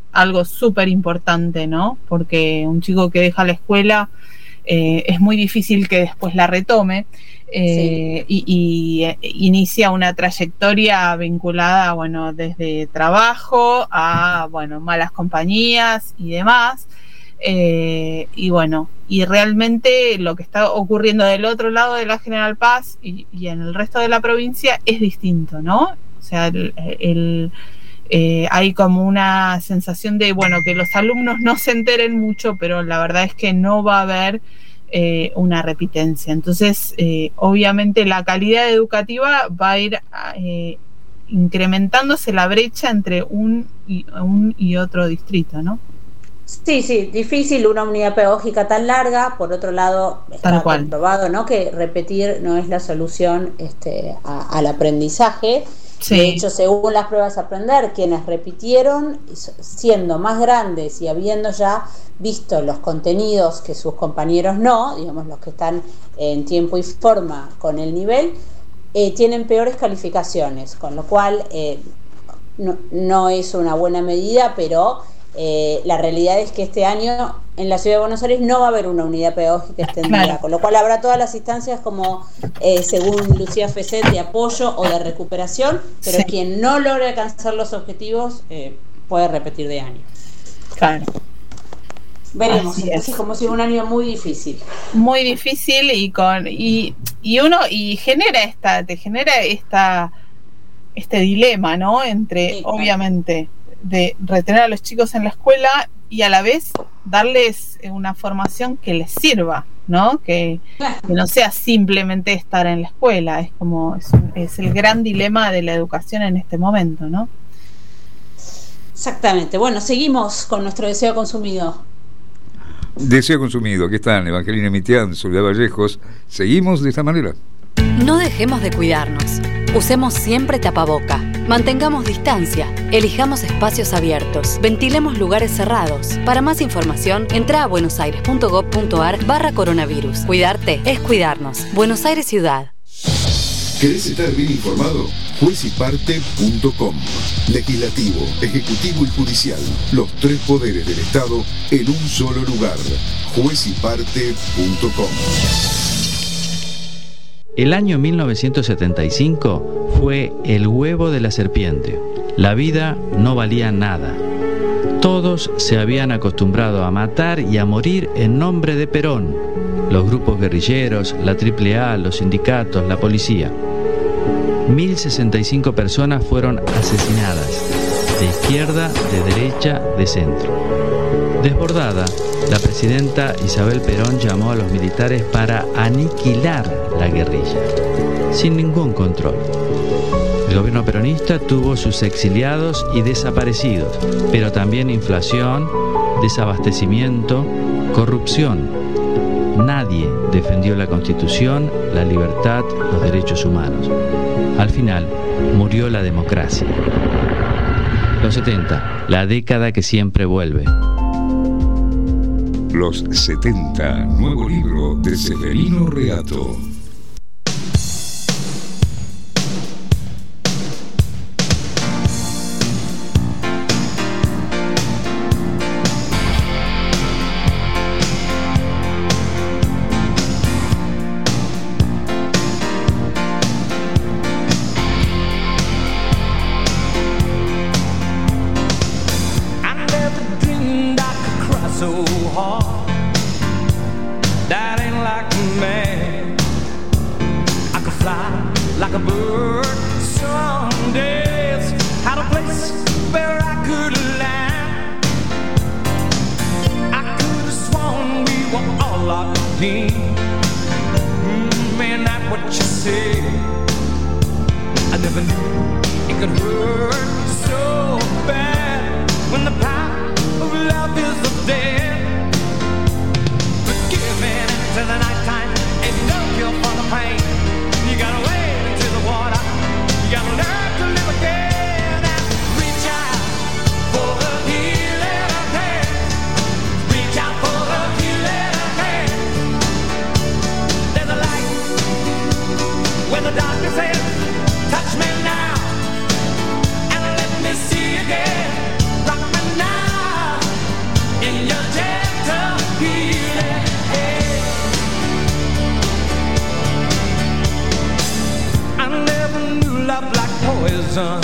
algo súper importante, ¿no? Porque un chico que deja la escuela eh, es muy difícil que después la retome. Eh, sí. y, y eh, inicia una trayectoria vinculada, bueno, desde trabajo a, bueno, malas compañías y demás. Eh, y bueno, y realmente lo que está ocurriendo del otro lado de la General Paz y, y en el resto de la provincia es distinto, ¿no? O sea, el, el eh, hay como una sensación de, bueno, que los alumnos no se enteren mucho, pero la verdad es que no va a haber Eh, una repitencia. Entonces, eh, obviamente la calidad educativa va a ir eh, incrementándose la brecha entre un y, un y otro distrito, ¿no? Sí, sí, difícil una unidad pedagógica tan larga. Por otro lado, está comprobado, ¿no?, que repetir no es la solución este, a, al aprendizaje. Sí. De hecho, según las pruebas Aprender, quienes repitieron, siendo más grandes y habiendo ya visto los contenidos que sus compañeros no, digamos los que están en tiempo y forma con el nivel, eh, tienen peores calificaciones, con lo cual eh, no, no es una buena medida, pero eh, la realidad es que este año en la Ciudad de Buenos Aires no va a haber una unidad pedagógica extendida, claro. Con lo cual habrá todas las instancias como, eh, según Lucía Feset, de apoyo o de recuperación, pero sí. Quien no logre alcanzar los objetivos eh, puede repetir de año. Claro. Veremos, entonces como si un año muy difícil. Muy difícil y con y, y uno y genera esta, te genera esta este dilema, ¿no? Entre, sí, claro. Obviamente, de retener a los chicos en la escuela y a la vez darles una formación que les sirva, ¿no? Que, claro. Que no sea simplemente estar en la escuela. Es como es, es el gran dilema de la educación en este momento, ¿no? Exactamente. Bueno, seguimos con nuestro deseo consumido. Deseo consumido, aquí están Evangelina Mitián, Soledad Vallejos. Seguimos de esta manera. No dejemos de cuidarnos. Usemos siempre tapaboca. Mantengamos distancia. Elijamos espacios abiertos. Ventilemos lugares cerrados. Para más información, entra a buenosaires.gov.ar barra coronavirus. Cuidarte es cuidarnos. Buenos Aires Ciudad. ¿Querés estar bien informado? juez y parte punto com. Legislativo, Ejecutivo y Judicial. Los tres poderes del Estado en un solo lugar. juez y parte punto com. El año mil novecientos setenta y cinco fue el huevo de la serpiente. La vida no valía nada. Todos se habían acostumbrado a matar y a morir en nombre de Perón. Los grupos guerrilleros, la triple A, los sindicatos, la policía. mil sesenta y cinco personas fueron asesinadas, de izquierda, de derecha, de centro. Desbordada, la presidenta Isabel Perón llamó a los militares para aniquilar la guerrilla, sin ningún control. El gobierno peronista tuvo sus exiliados y desaparecidos, pero también inflación, desabastecimiento, corrupción. Nadie defendió la Constitución, la libertad, los derechos humanos. Al final, murió la democracia. Los setenta, la década que siempre vuelve. Los setenta, nuevo libro de Severino Reato. Touch me now and let me see again. Rock me now. in your gentle healing hand. I never knew love like poison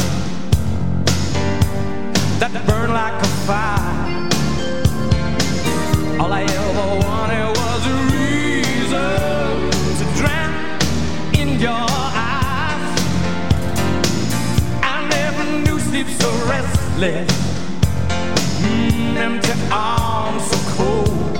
that burned like a fire. All I ever wanted was a reason to drown in your eyes. I never knew sleep so restless, mm, empty arms so cold.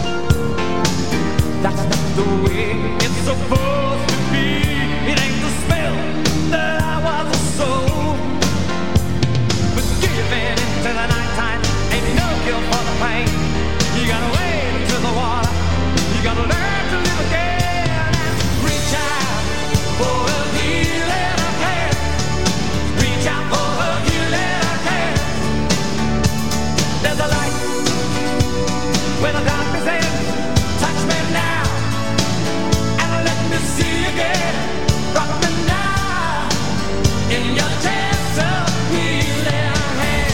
That's not the way it's supposed to be. It ain't the spell that I was sold. But giving into the nighttime ain't no cure for the pain. You gotta wade into the water. You gotta learn to live again and reach out for a healing hand. Reach out for a healing hand. There's a light where the darkness ends. Touch me now and let me see again. Rock me now in your gentle healing hand.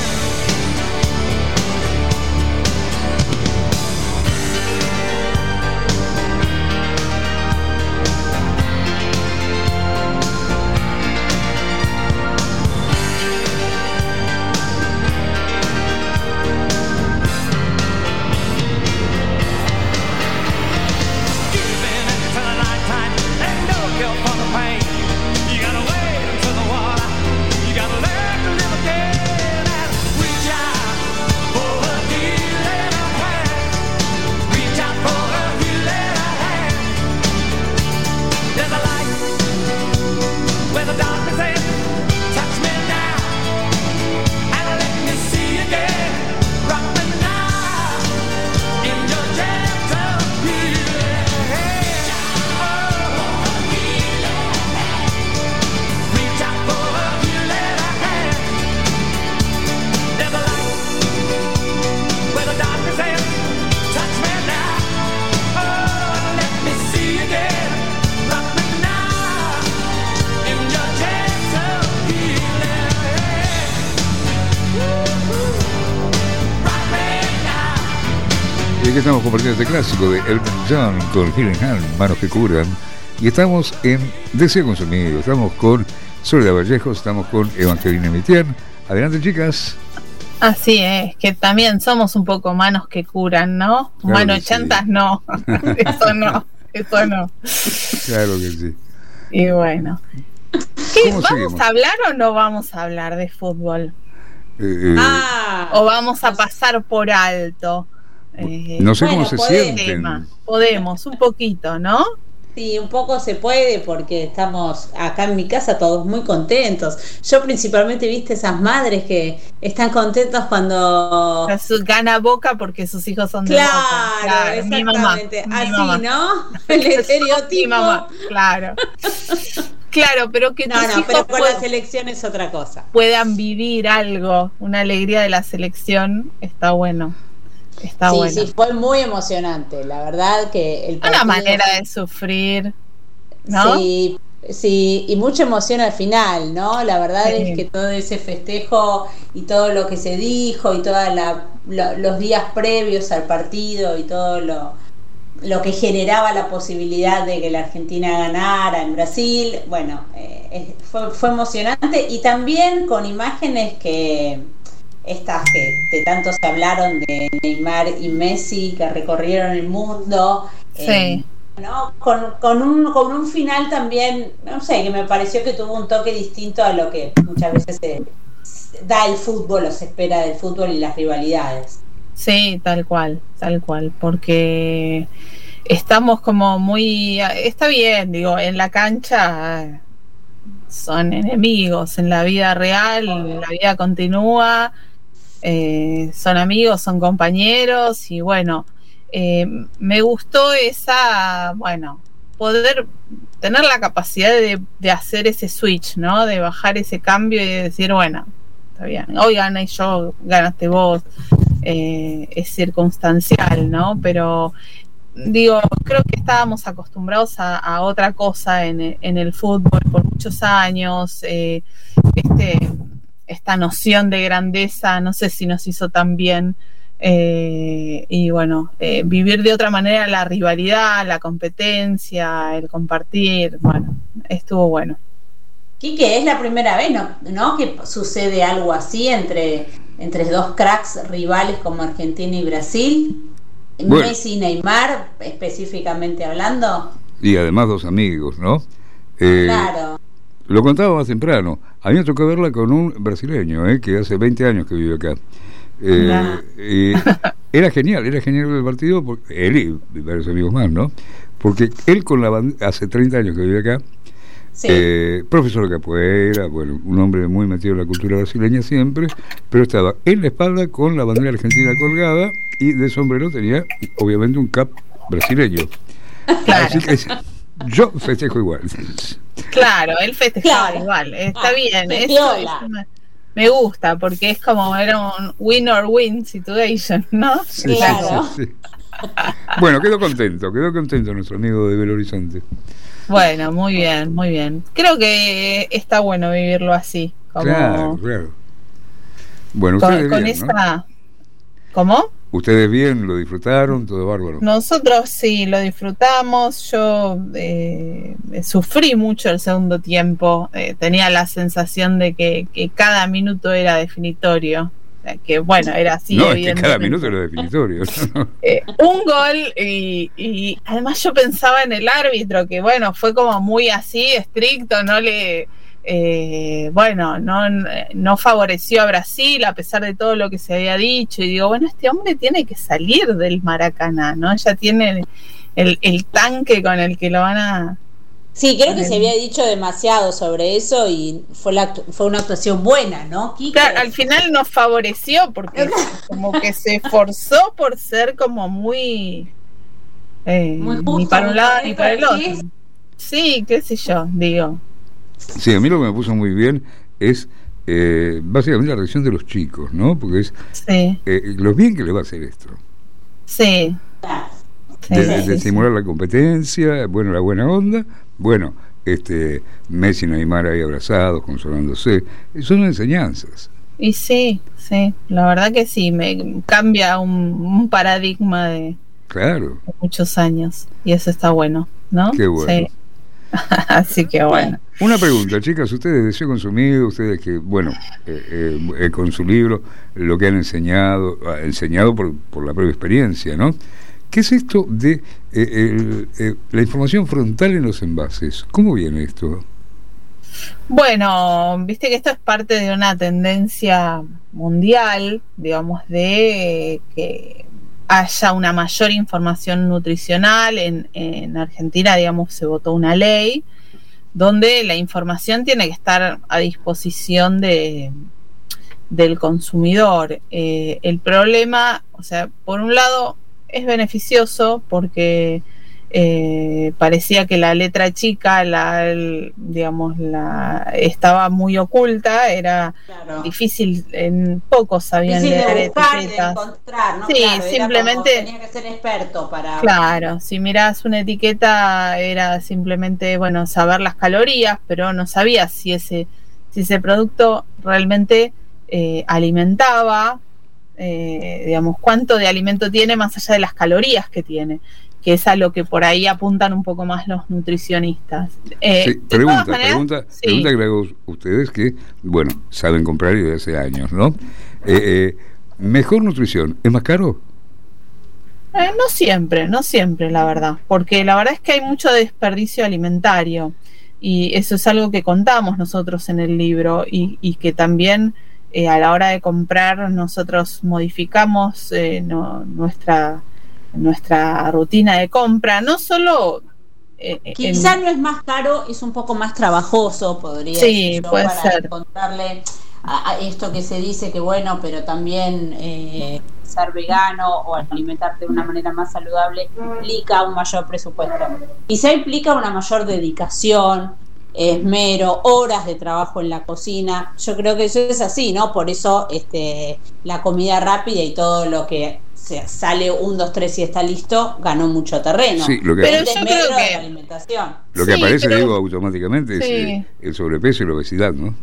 Giving into the nighttime ain't no cure for the pain. You gotta wade into the water. You gotta learn to live again and reach out for a healing hand. Reach out for a healing hand. There's a light where the darkness ends. Touch me now and let me see again. Rock me now in your gentle healing hand. Oh, reach out for a healing hand. There's a light where the darkness ends. Touch me now. Oh, let me see again. Rock me now in your gentle healing hand. Woo-hoo. Rock me now. Y aquí estamos compartiendo este clásico de Elton John con Healing Hand, Manos que Curan. Y estamos en Deseo Consumido. Estamos con Soledad Vallejos, estamos con Evangelina Mitián. Adelante, chicas. Así es, que también somos un poco manos que curan, ¿no? Claro Manos que sí. chantas no, eso no, eso no. Claro que sí. Y bueno, ¿qué, ¿Cómo ¿vamos seguimos? a hablar o no vamos a hablar de fútbol? Eh, eh, Ah, ¿O vamos a pasar por alto? Eh, no sé bueno, cómo se podemos. sienten. tema. Podemos, un poquito, ¿no? sí, un poco se puede porque estamos acá en mi casa todos muy contentos. Yo principalmente, viste, esas madres que están contentas cuando... Su gana Boca porque sus hijos son de Claro, Boca. Mi mamá, exactamente. mi Así, mamá. ¿no? El estereotipo. Mi mamá, claro. Claro, pero que No, tus no, hijos pero con puedan- la selección es otra cosa. puedan vivir algo, una alegría de la selección, está bueno. Está Sí, bueno. sí, fue muy emocionante. La verdad que el Una partido... manera de sufrir, ¿no? Sí, sí, y mucha emoción al final, ¿no? La verdad Sí. es que todo ese festejo y todo lo que se dijo y todos lo, los días previos al partido y todo lo, lo que generaba la posibilidad de que la Argentina ganara en Brasil, bueno, eh, eh, fue, fue emocionante y también con imágenes que estas que de tanto se hablaron de Neymar y Messi que recorrieron el mundo. Sí. eh, ¿no? Con, con, un, con un final también, no sé, que me pareció que tuvo un toque distinto a lo que muchas veces se, se da el fútbol o se espera del fútbol y las rivalidades. Sí, tal cual, tal cual, porque estamos como muy, está bien, digo, en la cancha son enemigos, en la vida real, la vida continúa, eh, son amigos, son compañeros y bueno, eh, me gustó esa, bueno, poder tener la capacidad de, de hacer ese switch, ¿no? De bajar ese cambio y de decir, bueno, está bien, hoy gané yo, ganaste vos, eh, es circunstancial, ¿no? Pero digo, creo que estábamos acostumbrados a, a otra cosa en, en el fútbol por muchos años, eh, este, esta noción de grandeza, no sé si nos hizo tan bien Eh, y bueno, eh, vivir de otra manera la rivalidad, la competencia, el compartir, bueno, estuvo bueno. Quique, es la primera vez, ¿no? ¿no? que sucede algo así entre, entre dos cracks rivales como Argentina y Brasil, bueno. Messi y Neymar específicamente hablando. Y además dos amigos, ¿no? Eh, claro. Lo contaba más temprano, a mí me tocó verla con un brasileño, ¿eh? que hace veinte años que vive acá. Eh, nah. eh, era genial, era genial el partido, porque él y varios amigos más, ¿no? Porque él con la band- hace treinta años que vive acá, sí. eh, profesor de capoeira, bueno, un hombre muy metido en la cultura brasileña siempre, pero estaba en la espalda con la bandera argentina colgada y de sombrero tenía, obviamente, un cap brasileño. Claro. Así que yo festejo igual. Claro, él festejaba claro. igual, está ah, bien, eso, eso me, me gusta, porque es como, era un win or win situation, ¿no? Sí, claro. Sí, sí, sí. Bueno, quedó contento, quedó contento nuestro amigo de Belo Horizonte. Bueno, muy bien, muy bien. Creo que está bueno vivirlo así. Como claro, claro. Bueno, con, ustedes con bien, esa... ¿no? ¿Cómo? Ustedes bien, lo disfrutaron, todo bárbaro. Nosotros sí, lo disfrutamos. Yo eh, sufrí mucho el segundo tiempo. Eh, tenía la sensación de que, que cada minuto era definitorio. O sea, que bueno, era así. No, es que cada minuto era definitorio. eh, un gol y, y además yo pensaba en el árbitro, que bueno, fue como muy así, estricto, no le... Eh, bueno, no, no favoreció a Brasil a pesar de todo lo que se había dicho, y digo, bueno, este hombre tiene que salir del Maracaná, ¿no? Ya tiene el, el tanque con el que lo van a... Sí, creo que se había dicho demasiado sobre eso y fue, la, fue una actuación buena, ¿no, Quique? Claro, al final nos favoreció porque como que se esforzó por ser como muy... Eh, muy justo, ni para un lado muy ni para el otro. ¿sí? Sí, qué sé yo, digo. Sí, a mí lo que me puso muy bien es eh, básicamente la reacción de los chicos, ¿no? Porque es sí. eh, lo bien que le va a hacer esto. Sí. De, sí, de, sí de estimular sí. la competencia, bueno, la buena onda, bueno, este Messi y Neymar ahí abrazados, consolándose, son enseñanzas. Y sí, sí, la verdad que sí, me cambia un, un paradigma de, claro. de muchos años, y eso está bueno, ¿no? Qué bueno. Sí. Así que bueno. Una pregunta, chicas, ustedes deseo consumido, ustedes que, bueno, eh, eh, con su libro, lo que han enseñado, enseñado por, por la propia experiencia, ¿no? ¿Qué es esto de eh, eh, eh, la información frontal en los envases? ¿Cómo viene esto? Bueno, viste que esto es parte de una tendencia mundial, digamos, de que haya una mayor información nutricional. En, en Argentina, digamos, se votó una ley donde la información tiene que estar a disposición de, del consumidor. Eh, el problema, o sea, por un lado es beneficioso porque eh, parecía que la letra chica, la, el, digamos, la estaba muy oculta, era claro. difícil, en pocos sabían difícil leer de buscar, etiquetas. De encontrar, ¿no? Sí, claro, simplemente tenía que ser experto para. Claro, si mirás una etiqueta era simplemente, bueno, saber las calorías, pero no sabías si ese, si ese producto realmente eh, alimentaba. Eh, digamos, cuánto de alimento tiene más allá de las calorías que tiene, que es a lo que por ahí apuntan un poco más los nutricionistas. Eh, sí, pregunta, maneras, pregunta, sí. pregunta que le hago a ustedes que, bueno, saben comprar y desde hace años, ¿no? Eh, eh, ¿Mejor nutrición es más caro? Eh, no siempre, no siempre, la verdad, porque la verdad es que hay mucho desperdicio alimentario y eso es algo que contamos nosotros en el libro y, y que también Eh, a la hora de comprar nosotros modificamos eh, no, nuestra nuestra rutina de compra, no solo eh, quizá en... no es más caro, es un poco más trabajoso, podría sí, yo, puede para ser. encontrarle a, a esto que se dice que bueno, pero también eh, ser vegano o alimentarte de una manera más saludable implica un mayor presupuesto, quizá implica una mayor dedicación, esmero, horas de trabajo en la cocina. Yo creo que eso es así, ¿no? Por eso este, la comida rápida y todo lo que se sale un, dos, tres y está listo, ganó mucho terreno. Sí, lo que pero aparece, yo creo que la alimentación. Lo que sí, aparece, pero... digo, automáticamente sí. es el sobrepeso y la obesidad, ¿no?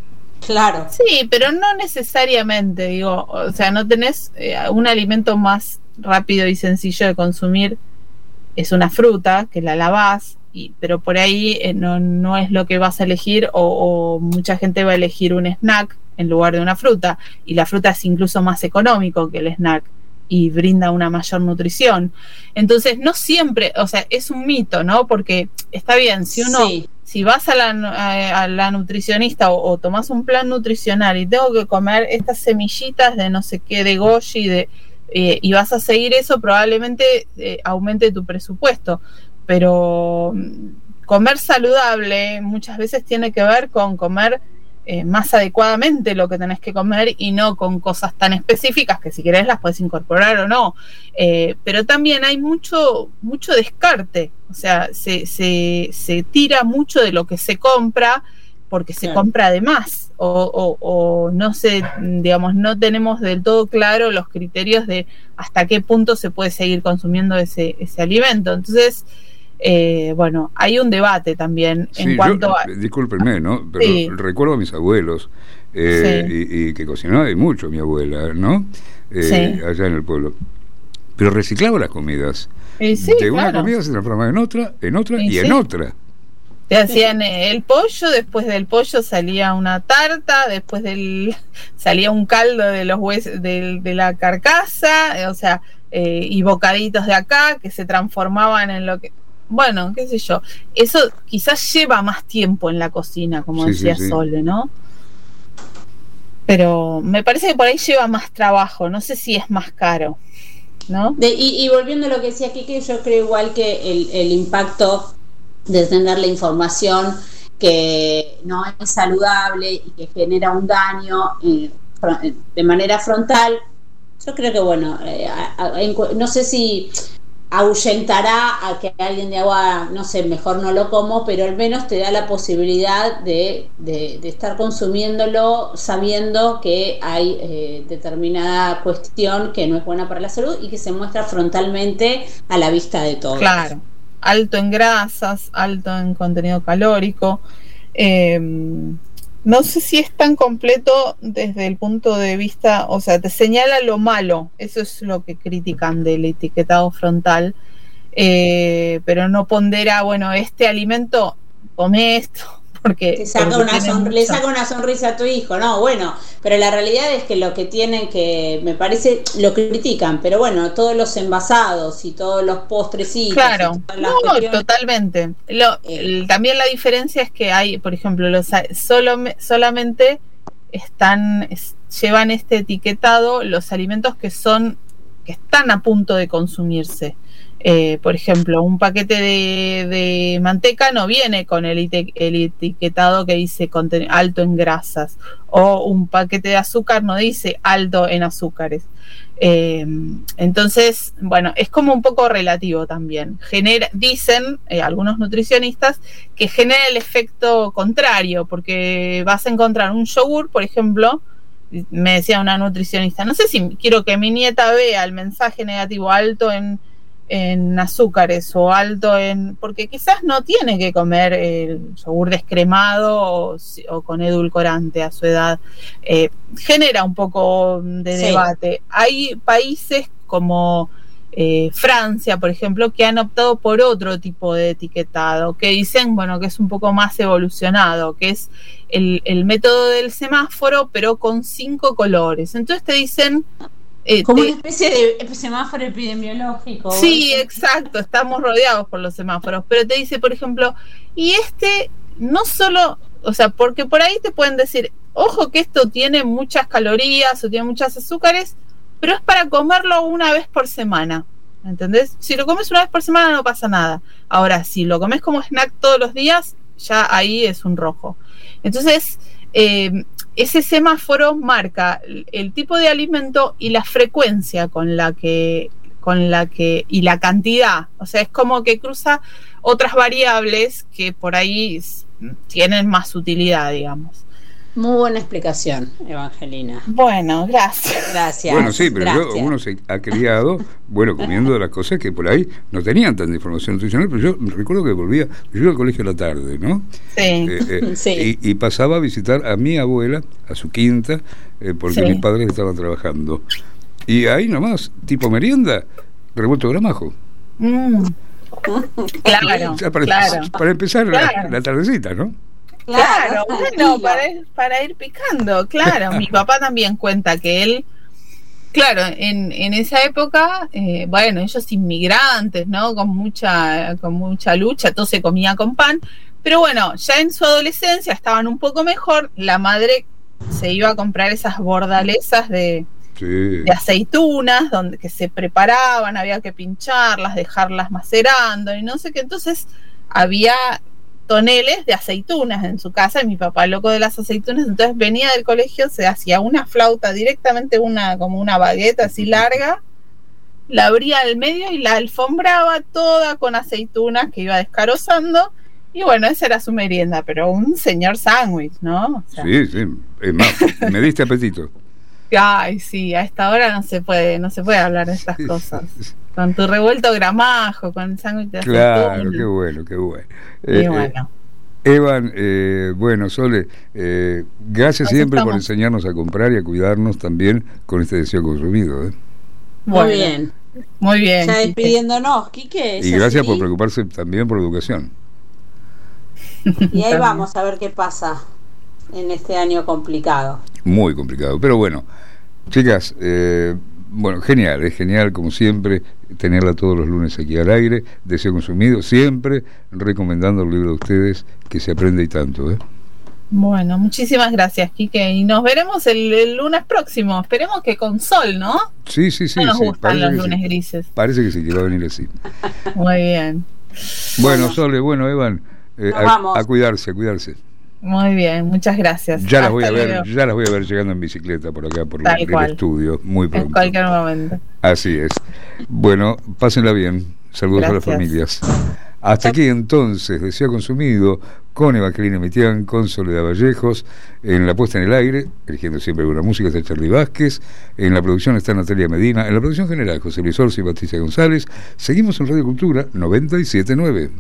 Claro. Sí, pero no necesariamente, digo, o sea, no tenés eh, un alimento más rápido y sencillo de consumir, es una fruta que la lavás, y, pero por ahí eh, no, no es lo que vas a elegir, o, o mucha gente va a elegir un snack en lugar de una fruta, y la fruta es incluso más económico que el snack y brinda una mayor nutrición. Entonces, no siempre, o sea, es un mito, ¿no? Porque está bien, si uno... Sí. Si vas a la, a, a la nutricionista o, o tomás un plan nutricional y tengo que comer estas semillitas de no sé qué, de goji, de, eh, y vas a seguir eso, probablemente eh, aumente tu presupuesto. Pero comer saludable muchas veces tiene que ver con comer eh, más adecuadamente lo que tenés que comer y no con cosas tan específicas que si querés las puedes incorporar o no. Eh, pero también hay mucho, mucho descarte. O sea, se, se, se tira mucho de lo que se compra porque se claro. compra de más o, o, o no sé, digamos, no tenemos del todo claro los criterios de hasta qué punto se puede seguir consumiendo ese, ese alimento. Entonces, eh, bueno, hay un debate también en sí, cuanto yo, a... Discúlpenme, ¿no? Pero sí. recuerdo a mis abuelos eh, sí. y, y que cocinaba de mucho mi abuela, ¿no? Eh, sí. Allá en el pueblo. Pero reciclaba las comidas. Y sí, de una claro. comida se transformaba en otra, en otra y, y sí. en otra. Te hacían el pollo, después del pollo salía una tarta, después del salía un caldo de los huesos de, de la carcasa, o sea, eh, y bocaditos de acá que se transformaban en lo que, bueno, qué sé yo. Eso quizás lleva más tiempo en la cocina, como sí, decía sí, sí. Sole, ¿no? Pero me parece que por ahí lleva más trabajo, no sé si es más caro. ¿No? De, y, y volviendo a lo que decía Kike, yo creo igual que el, el impacto de tener la información que no es saludable y que genera un daño eh, de manera frontal, yo creo que bueno, eh, a, a, en, no sé si ahuyentará a que alguien de agua, no sé, mejor no lo como, pero al menos te da la posibilidad de, de, de estar consumiéndolo sabiendo que hay eh, determinada cuestión que no es buena para la salud y que se muestra frontalmente a la vista de todos. Claro, alto en grasas, alto en contenido calórico. Eh, no sé si es tan completo desde el punto de vista, o sea, te señala lo malo, eso es lo que critican del etiquetado frontal, eh, pero no pondera, bueno, este alimento, come esto, porque, te saca porque una sonrisa, le saca una sonrisa a tu hijo, no, bueno, pero la realidad es que lo que tienen que, me parece, lo critican, pero bueno, todos los envasados y todos los postrecitos. Claro, no, totalmente. Lo, el, también la diferencia es que hay, por ejemplo, los solo, solamente están, es, llevan este etiquetado los alimentos que son, que están a punto de consumirse. Eh, por ejemplo, un paquete de, de manteca no viene con el, el etiquetado que dice alto en grasas, o un paquete de azúcar no dice alto en azúcares. Eh, entonces, bueno, es como un poco relativo también. Genera, dicen eh, algunos nutricionistas que genera el efecto contrario, porque vas a encontrar un yogur, por ejemplo, me decía una nutricionista, no sé si quiero que mi nieta vea el mensaje negativo alto en en azúcares o alto en, porque quizás no tiene que comer el yogur descremado o, o con edulcorante a su edad, eh, genera un poco de sí. debate. Hay países como eh, Francia, por ejemplo, que han optado por otro tipo de etiquetado, que dicen, bueno, que es un poco más evolucionado, que es el, el método del semáforo, pero con cinco colores. Entonces te dicen Eh, como te, una especie de semáforo epidemiológico. Sí, exacto, estamos rodeados por los semáforos, pero te dice, por ejemplo, y este no solo, o sea, porque por ahí te pueden decir, ojo que esto tiene muchas calorías o tiene muchos azúcares, pero es para comerlo una vez por semana, ¿entendés? Si lo comes una vez por semana no pasa nada. Ahora, si lo comes como snack todos los días, ya ahí es un rojo. Entonces, eh, ese semáforo marca el, el tipo de alimento y la frecuencia con la que con la que y la cantidad, o sea, es como que cruza otras variables que por ahí tienen más utilidad, digamos. Muy buena explicación, Evangelina. Bueno, gracias. Gracias. Bueno, sí, pero gracias. yo- uno se ha criado, bueno, comiendo las cosas que por ahí no tenían tanta información nutricional, pero yo recuerdo que volvía, yo iba al colegio a la tarde, ¿no? Sí. Eh, eh, Sí. y, y pasaba a visitar a mi abuela, a su quinta, eh, porque Sí. mis padres estaban trabajando. Y ahí nomás, tipo merienda, revuelto de gramajo. Mm. Claro, O sea, para, claro. para empezar la- Claro. la, tardecita, ¿no? Claro, bueno, tranquilo. para ir, para ir picando, claro. Mi papá también cuenta que él, claro, en, en esa época, eh, bueno, ellos inmigrantes, ¿no? Con mucha, con mucha lucha, todo se comía con pan, pero bueno, ya en su adolescencia estaban un poco mejor, la madre se iba a comprar esas bordalesas de, Sí. de aceitunas, donde que se preparaban, había que pincharlas, dejarlas macerando y no sé qué, entonces había toneles de aceitunas en su casa y mi papá loco de las aceitunas, entonces venía del colegio, se hacía una flauta directamente, una como una bagueta así larga, la abría al medio y la alfombraba toda con aceitunas que iba descarozando y bueno, esa era su merienda, pero un señor sándwich, ¿no? O sea, Sí, sí. Es más, me diste apetito. ay, sí, a esta hora no se puede, no se puede hablar de estas cosas. Con tu revuelto gramajo, con el sándwich de Claro, aceituna. qué bueno, qué bueno. Y Eh, eh, bueno, Evan, eh, bueno, Sole, eh, gracias Nos siempre por estamos- enseñarnos a comprar y a cuidarnos también con este deseo consumido. ¿eh? Muy bueno, bien. muy bien. Ya Quique. despidiéndonos, Quique. ¿es Y gracias así? por preocuparse también por la educación. Y ahí También. vamos a ver qué pasa en este año complicado. Muy complicado, pero bueno, chicas, eh, bueno, genial, es genial como siempre tenerla todos los lunes aquí al aire, deseo consumido, siempre recomendando el libro de ustedes, que se aprende y tanto. ¿eh? Bueno, muchísimas gracias, Quique. Y nos veremos el, el lunes próximo. Esperemos que con sol, ¿no? Sí, sí, sí. No nos sí, gustan parece los que lunes sí. grises. Parece que sí, que va a venir así. Muy bien, Bueno, Bueno. Sole, bueno, Evan, eh, Nos a, vamos. a cuidarse, a cuidarse. muy bien. Muchas gracias. Ya las Hasta voy a ver, luego. ya las voy a ver llegando en bicicleta por acá, por Tal el cual. estudio, muy En pronto. cualquier momento. Así es. Bueno, pásenla bien. Saludos a las Gracias. familias. Hasta aquí entonces, Deseo Consumido, con Evangelina Mitián, con Soledad Vallejos, en la puesta en el aire, eligiendo siempre alguna música, está Charly Vázquez, en la producción está Natalia Medina, en la producción general José Luis Orsi y Patricia González. Seguimos en Radio Cultura noventa y siete punto nueve.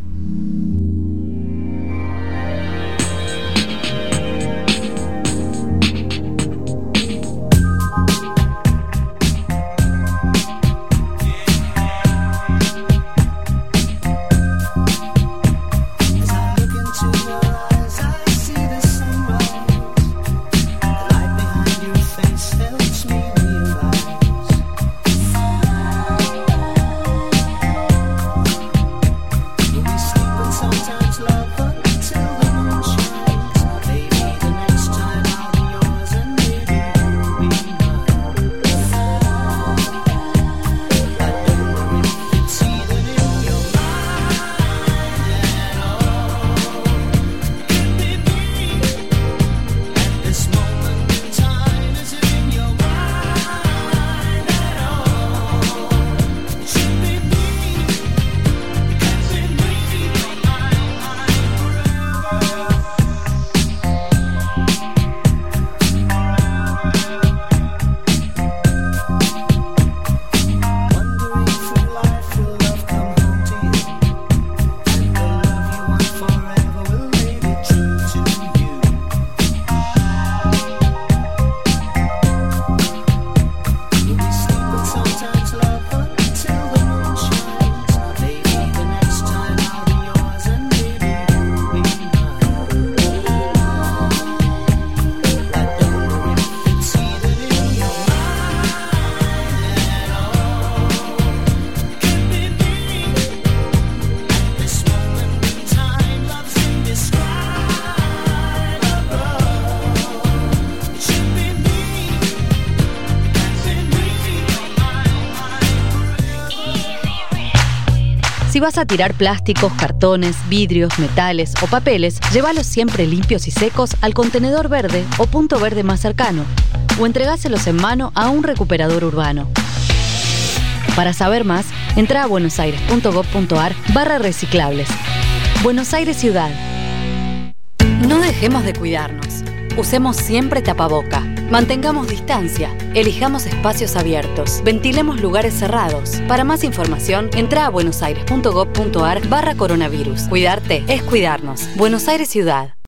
Si vas a tirar plásticos, cartones, vidrios, metales o papeles, llévalos siempre limpios y secos al contenedor verde o punto verde más cercano, o entregáselos en mano a un recuperador urbano. Para saber más, entra a buenosaires.gov.ar barra reciclables. Buenos Aires Ciudad. No dejemos de cuidarnos. Usemos siempre tapaboca. Mantengamos distancia. Elijamos espacios abiertos. Ventilemos lugares cerrados. Para más información, entra a buenosaires.gov.ar barra coronavirus. Cuidarte es cuidarnos. Buenos Aires Ciudad.